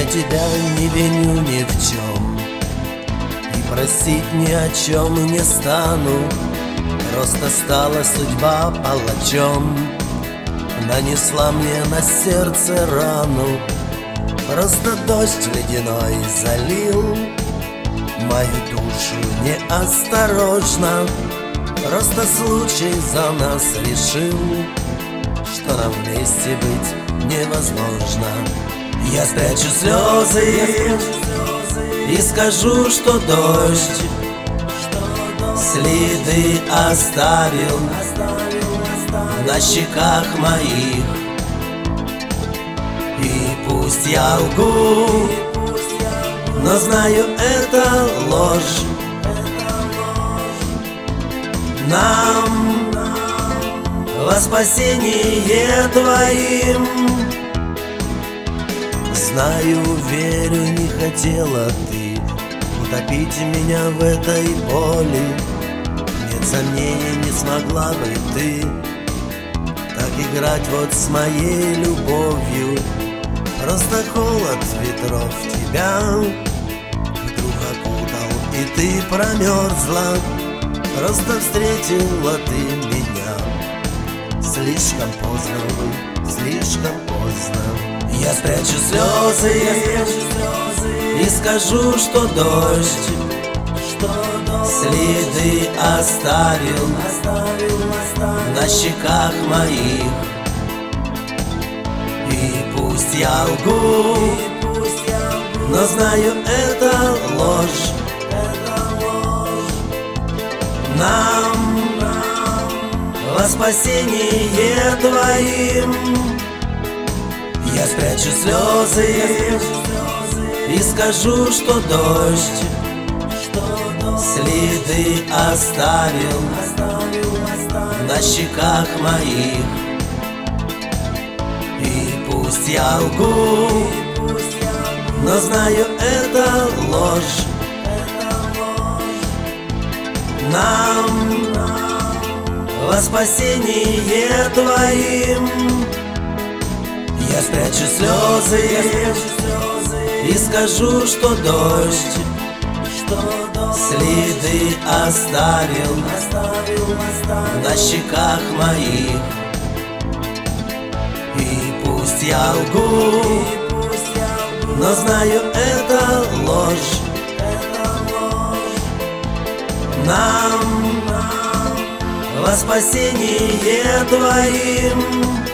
тебя не виню ни в чем, и просить ни о чем не стану. Просто стала судьба палачом, нанесла мне на сердце рану. Просто дождь ледяной залил мою душу неосторожно. Просто случай за нас решил, что нам вместе быть невозможно. Я спрячу слезы и скажу, что дождь следы оставил на щеках моих. И пусть я лгу, но знаю, это ложь. Нам во спасение твоим. Знаю, верю, не хотела ты утопить меня в этой боли. Нет сомнений, не смогла бы ты так играть вот с моей любовью. Просто холод ветров тебя вдруг окутал, и ты промерзла. Просто встретила ты меня слишком поздно, слишком поздно. Я спрячу слезы и скажу, что дождь следы оставил на щеках моих. И пусть я лгу, но знаю, это ложь. Нам во спасение твоим. Я спрячу слезы и скажу, что дождь следы оставил на щеках моих. И пусть я лгу, но знаю, это ложь. Нам во спасение твоим. Я спрячу слезы и скажу, что дождь следы оставил на щеках моих. И пусть я лгу, но знаю, это ложь. Нам во спасение твоим.